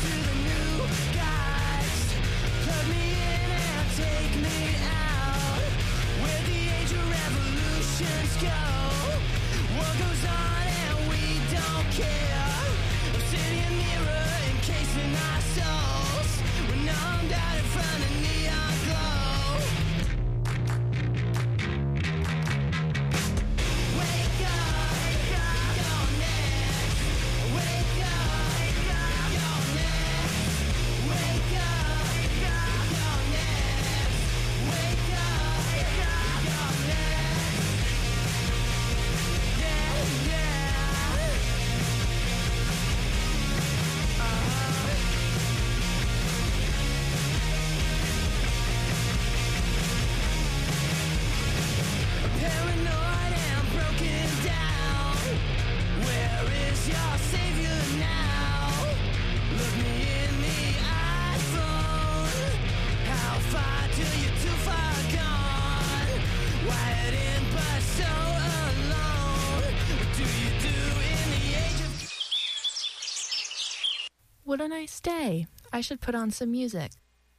What a nice day. I should put on some music.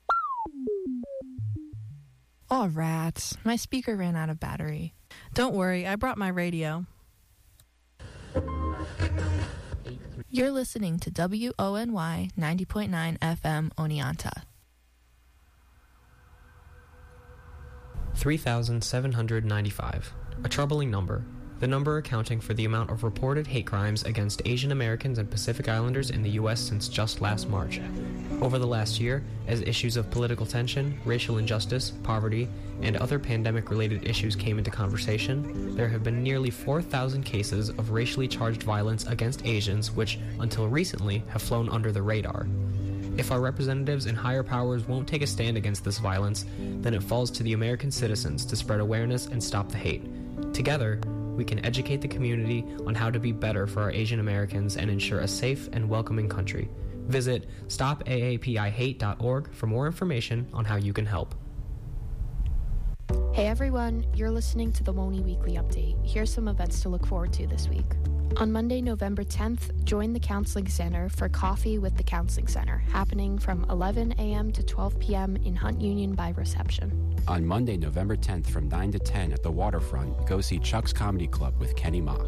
Aw, rats. My speaker ran out of battery. Don't worry, I brought my radio. You're listening to WONY 90.9 FM Oneonta. 3,795. A troubling number. The number accounting for the amount of reported hate crimes against Asian Americans and Pacific Islanders in the U.S. since just last March. Over the last year, as issues of political tension, racial injustice, poverty, and other pandemic-related issues came into conversation, there have been nearly 4,000 cases of racially charged violence against Asians which, until recently, have flown under the radar. If our representatives and higher powers won't take a stand against this violence, then it falls to the American citizens to spread awareness and stop the hate. Together, we can educate the community on how to be better for our Asian Americans and ensure a safe and welcoming country. Visit stopaapihate.org for more information on how you can help. Hey everyone, you're listening to the WONY Weekly Update. Here's some events to look forward to this week. On Monday, November 10th, join the Counseling Center for Coffee with the Counseling Center, happening from 11 a.m. to 12 p.m. in Hunt Union by reception. On Monday, November 10th, from 9 to 10 at the Waterfront, go see Chuck's Comedy Club with Kenny Mock.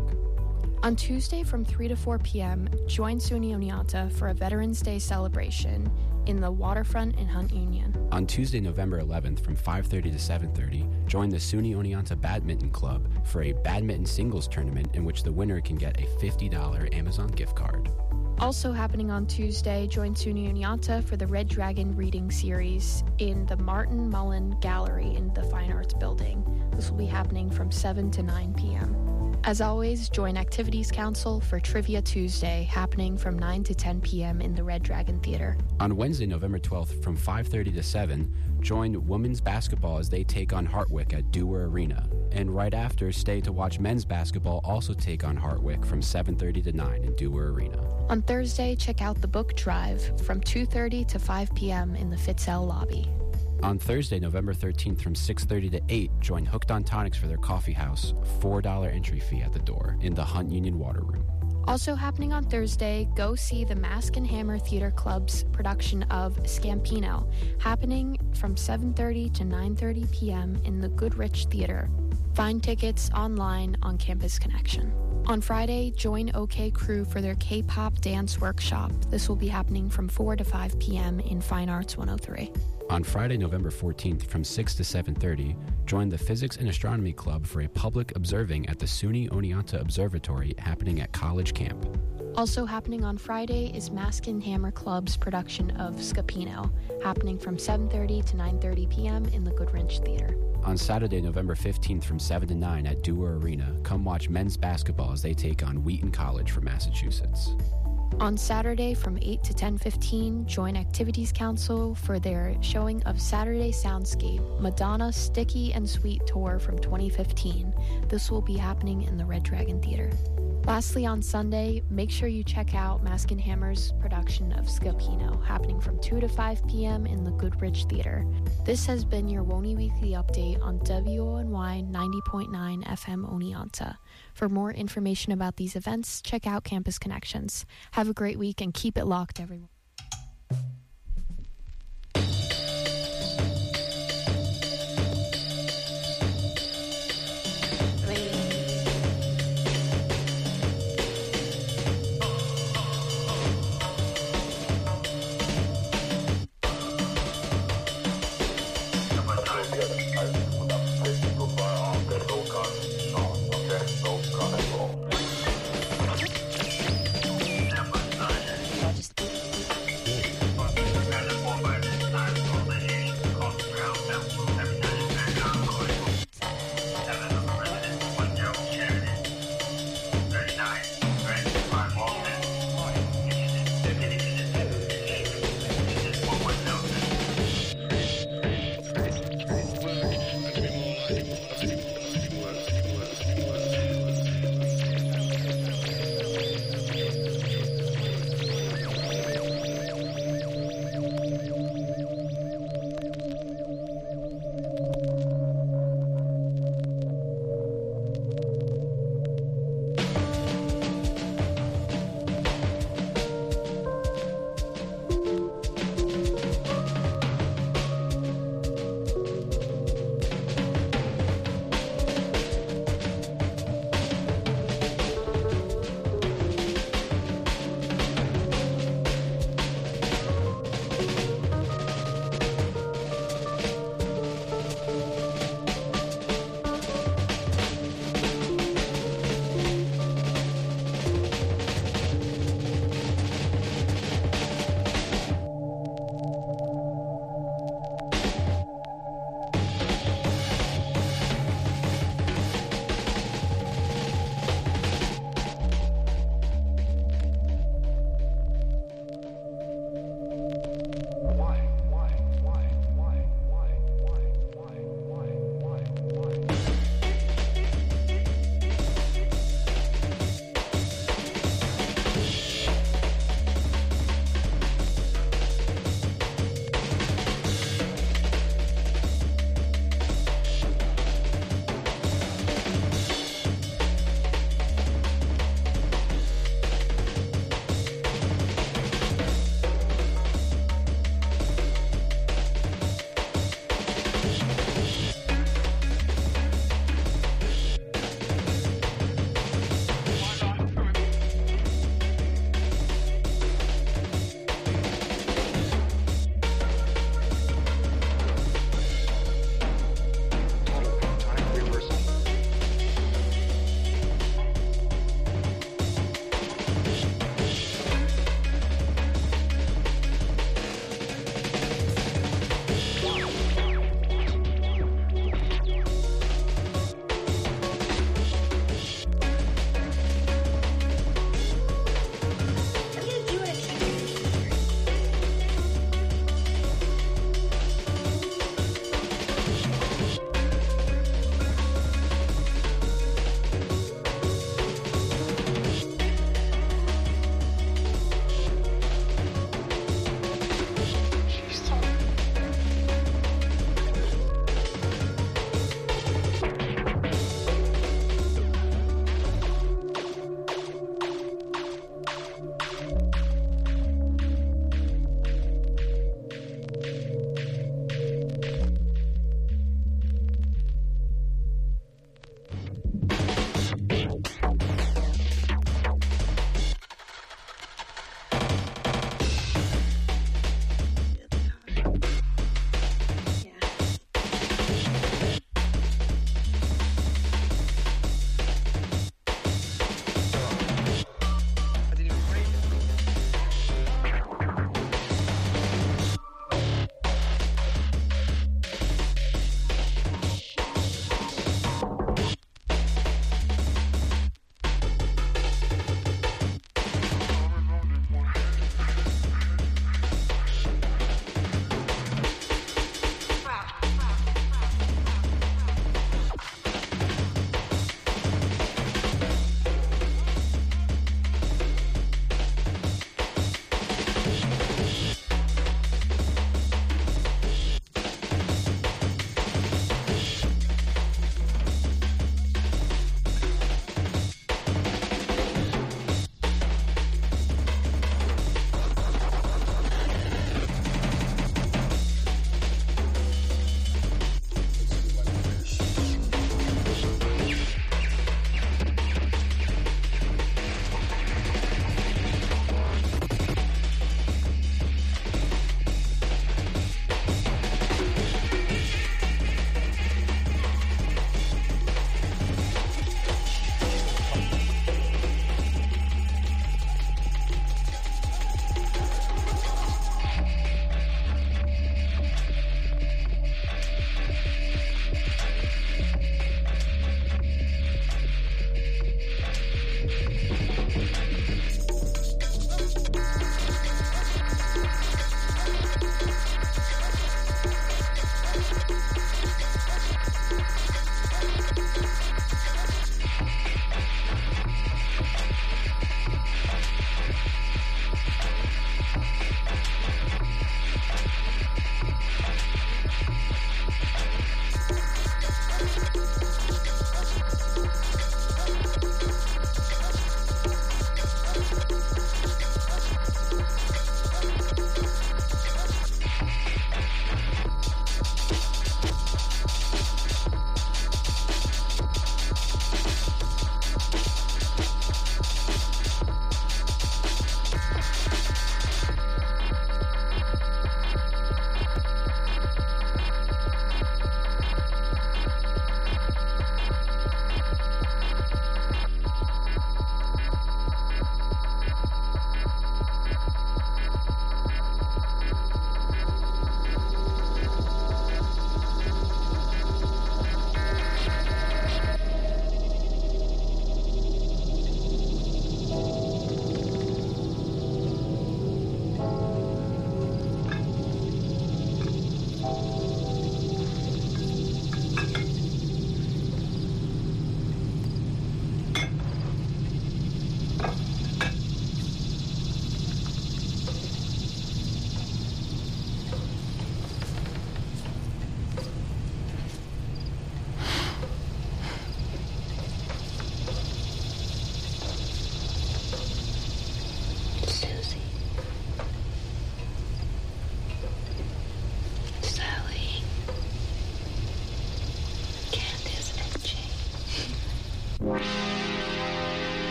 On Tuesday, from 3 to 4 p.m., join SUNY Oneonta for a Veterans Day celebration in the Waterfront in Hunt Union. On Tuesday, November 11th, from 5:30 to 7:30, join the SUNY Oneonta Badminton Club for a badminton singles tournament in which the winner can get a $50 Amazon gift card. Also happening on Tuesday, join SUNY Oneonta for the Red Dragon reading series in the Martin Mullen Gallery in the Fine Arts Building. This will be happening from 7 to 9 p.m. As always, join Activities Council for Trivia Tuesday, happening from 9 to 10 p.m. in the Red Dragon Theater. On Wednesday, November 12th, from 5:30 to 7, join women's basketball as they take on Hartwick at Dewar Arena. And right after, stay to watch men's basketball also take on Hartwick from 7:30 to 9 in Dewar Arena. On Thursday, check out the book drive from 2:30 to 5 p.m. in the Fitzell lobby. On Thursday, November 13th, from 6:30 to 8, join Hooked on Tonics for their coffee house, $4 entry fee at the door, in the Hunt Union Water Room. Also happening on Thursday, go see the Mask and Hammer Theater Club's production of Scampino, happening from 7:30 to 9:30 p.m. in the Goodrich Theater. Find tickets online on Campus Connection. On Friday, join OK Crew for their K-pop dance workshop. This will be happening from 4 to 5 p.m. in Fine Arts 103. On Friday, November 14th, from 6 to 7:30, join the Physics and Astronomy Club for a public observing at the SUNY Oneonta Observatory happening at College Camp. Also happening on Friday is Mask and Hammer Club's production of Scapino, happening from 7:30 to 9:30 p.m. in the Goodrich Theater. On Saturday, November 15th, from 7 to 9 at Dewar Arena, come watch men's basketball as they take on Wheaton College from Massachusetts. On Saturday from 8 to 10:15, join Activities Council for their showing of Saturday Soundscape, Madonna Sticky and Sweet Tour from 2015. This will be happening in the Red Dragon Theater. Lastly, on Sunday, make sure you check out Mask and Hammer's production of Scapino, happening from 2 to 5 p.m. in the Goodrich Theater. This has been your WONY Weekly Update on WONY 90.9 FM Oneonta. For more information about these events, check out Campus Connections. Have a great week and keep it locked, everyone.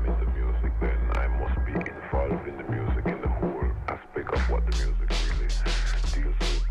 I'm in the music, then I must be involved in the music in the whole aspect of what the music really deals with.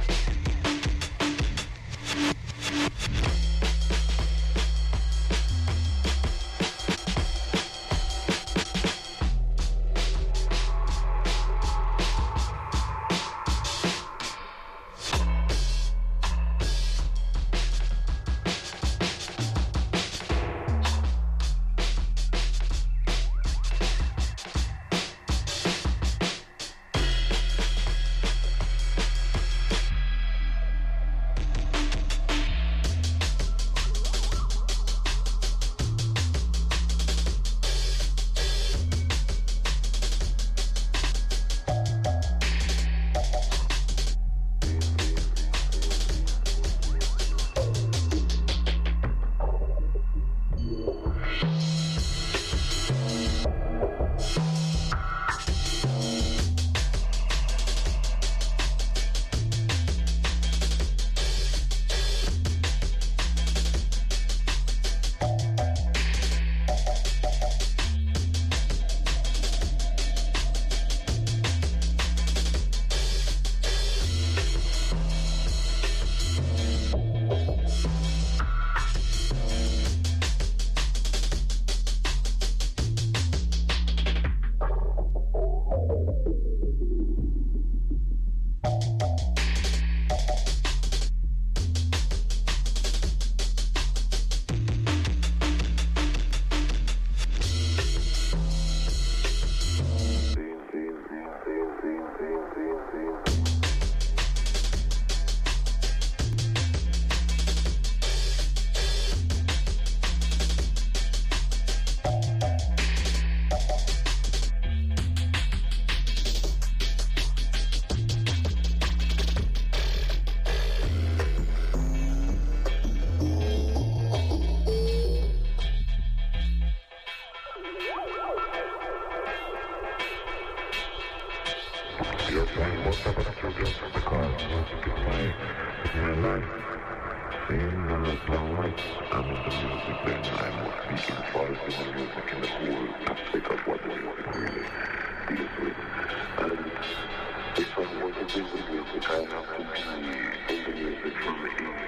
You're playing most of us children because music is my life. Seeing them as my life. I'm in the music, then I must be involved in the music in the whole aspect of what the music really deals with. And if I want to do the music, I have to be in the music from the beginning.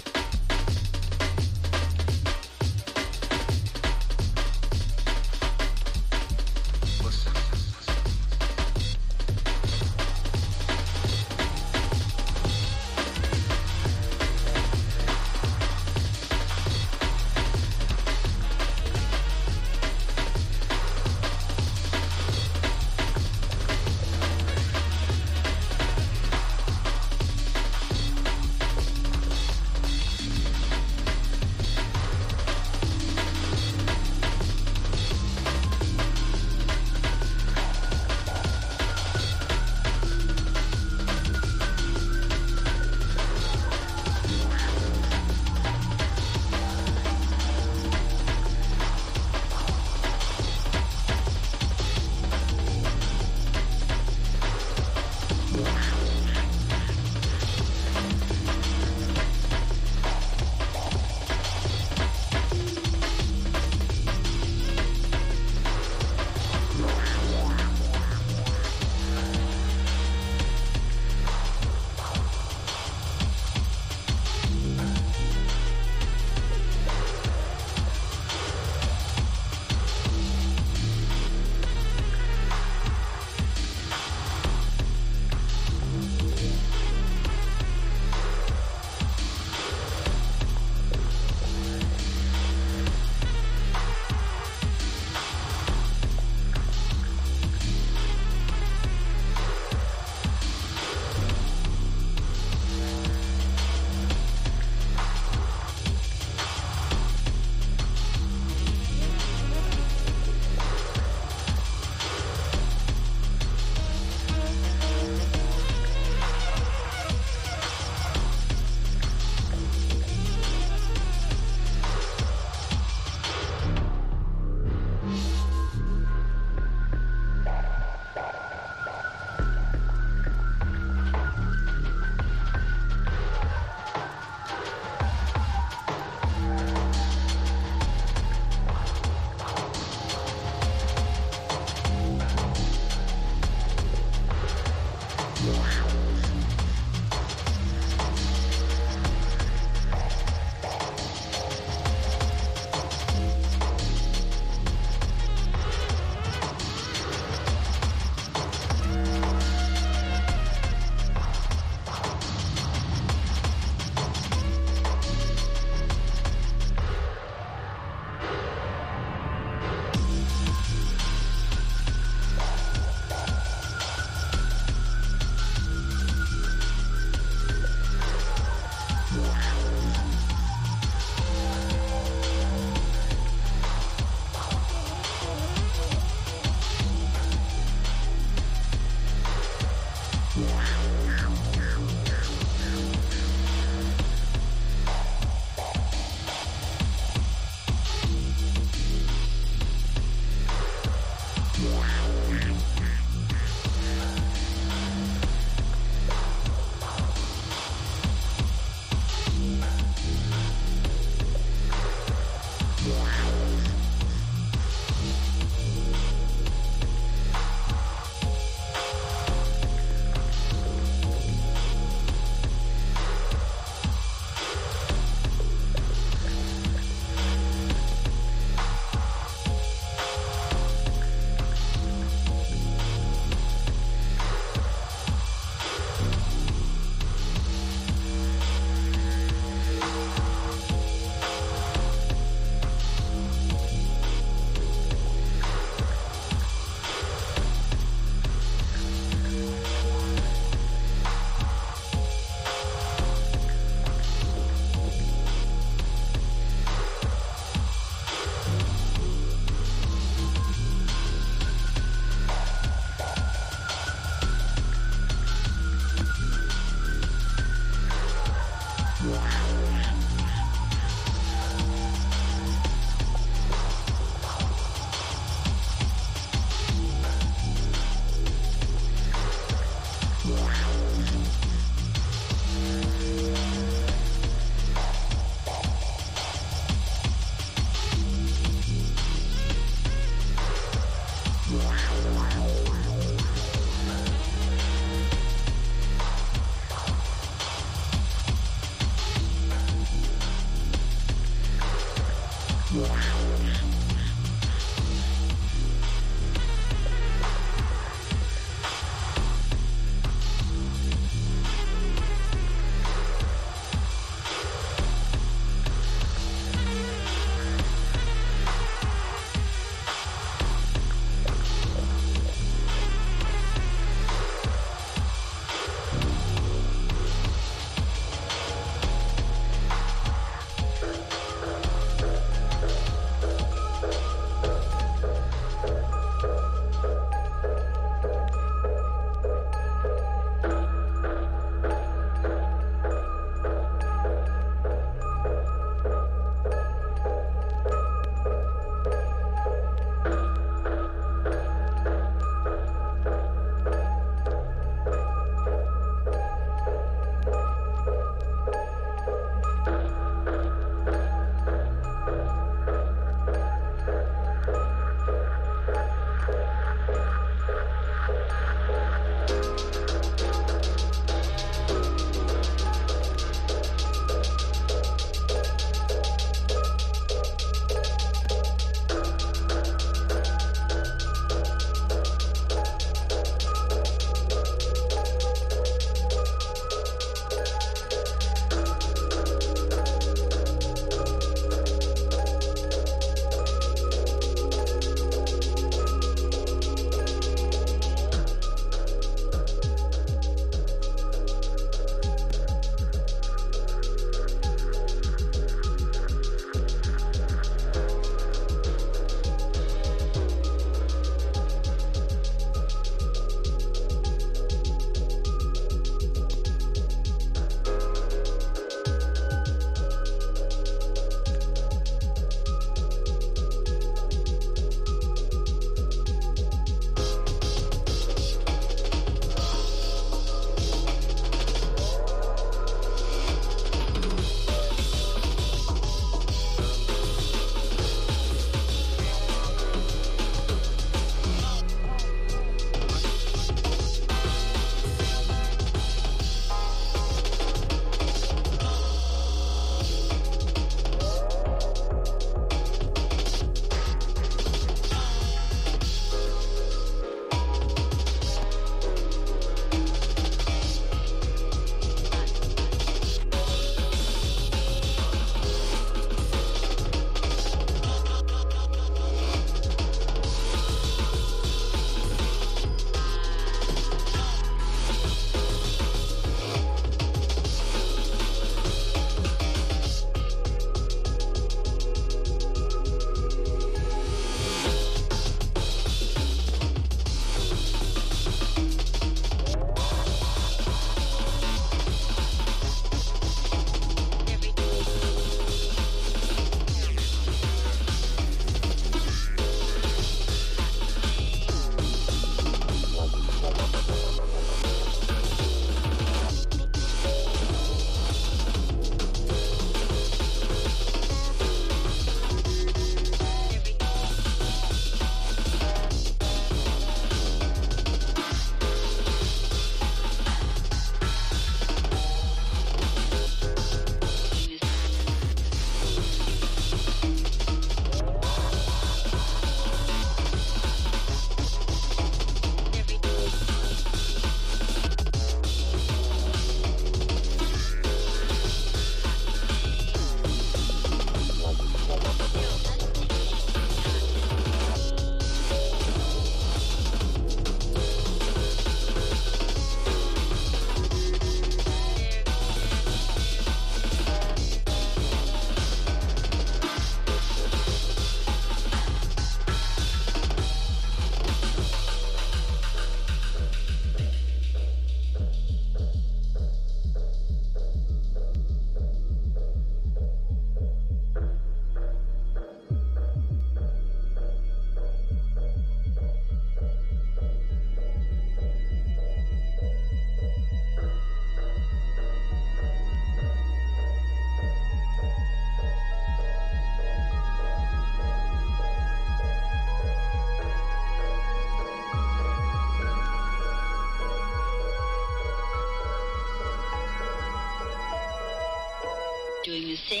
doing the same.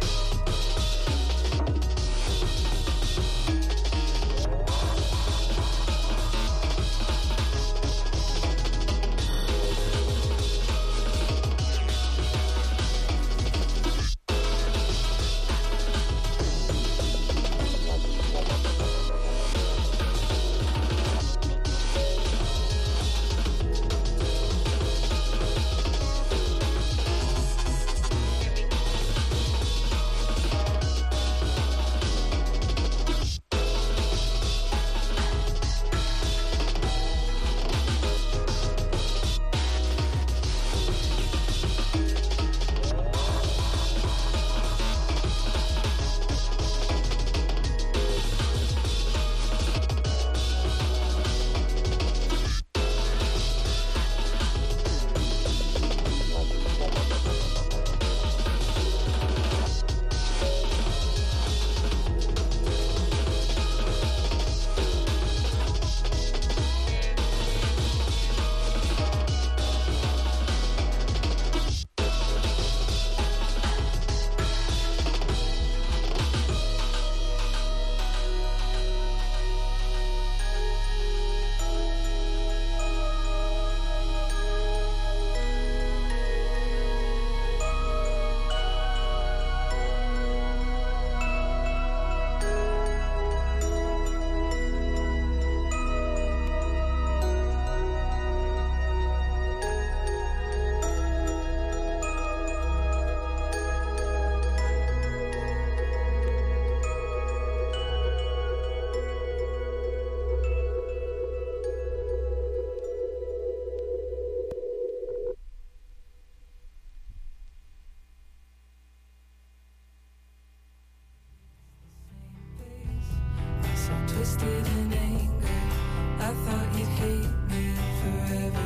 Twisted in anger, I thought you'd hate me forever.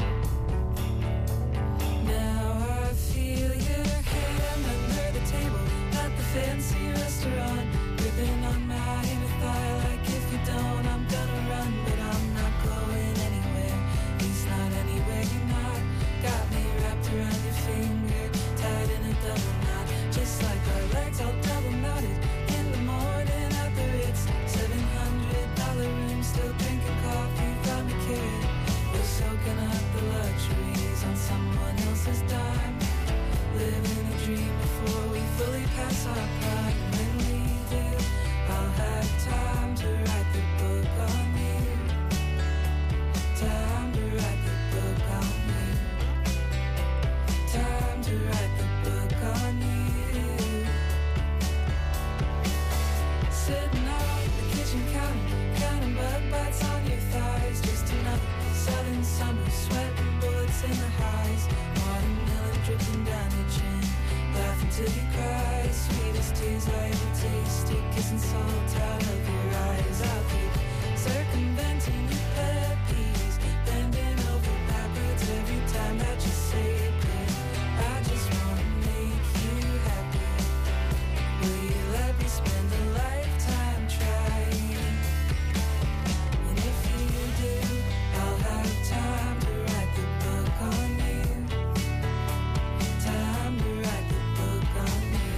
Now I feel your hand under the table at the fancy restaurant, gripping on my inner thigh like if you don't, I'm gonna run, but I'm not going anywhere. He's not anywhere you're not. Got me wrapped around your finger, tied in a double knot, just like our legs all double knotted in the morning at the Ritz. $700 room, still drinking coffee from a kid. We're soaking up the luxuries on someone else's dime, living a dream before we fully pass our prime. When we do, I'll have time to write the book on you. Time to write the book on you. Time to write the book on you. Sitting on the kitchen counter, counting bug bites on your thighs. Just another southern summer, sweating bullets in the highs. Watermelon dripping down your chin, laughing till you cry. Sweetest tears I ever tasted, kissing salt out of your eyes. I'll keep circumventing your pet peeves, bending over backwards every time that you say it. I just wanna make you happy. Will you let me spend a lifetime trying? And if you do, I'll have time to write the book on you. Time to write the book on you.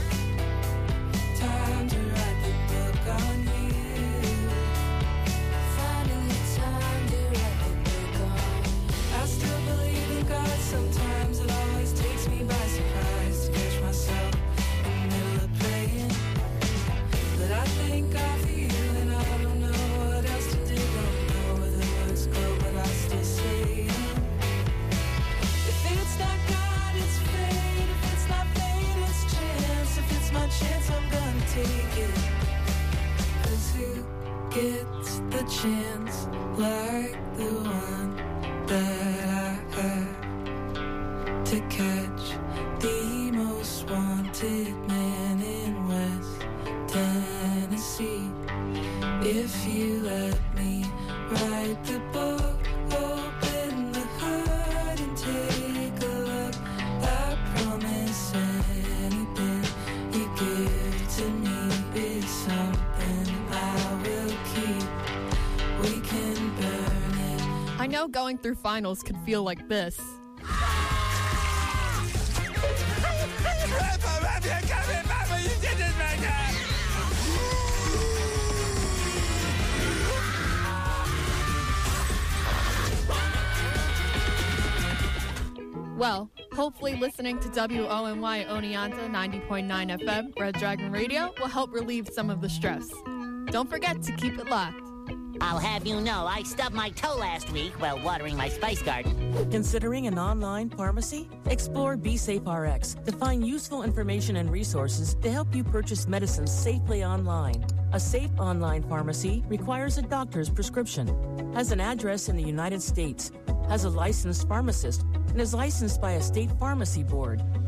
Time to write the book on you. Finally time to write the book on you. I still believe in God sometimes. It always takes me by surprise to catch myself in the middle of praying. But I thank God for you, and I don't know what else to do. Don't know where the words go, but I still say them. If it's not God, it's fate. If it's not fate, it's chance. If it's my chance, I'm gonna take it. 'Cause who gets the chance like the one that I had to catch the most wanted man in West Tennessee? If you let me write the book, open the hood and take a look, I promise anything you give to me is something I will keep. We can burn it. I know going through finals could feel like this. Well, hopefully listening to WONY Oneonta 90.9 FM Red Dragon Radio will help relieve some of the stress. Don't forget to keep it locked. I'll have you know, I stubbed my toe last week while watering my spice garden. Considering an online pharmacy? Explore BeSafeRx to find useful information and resources to help you purchase medicines safely online. A safe online pharmacy requires a doctor's prescription, has an address in the United States, has a licensed pharmacist, and is licensed by a state pharmacy board.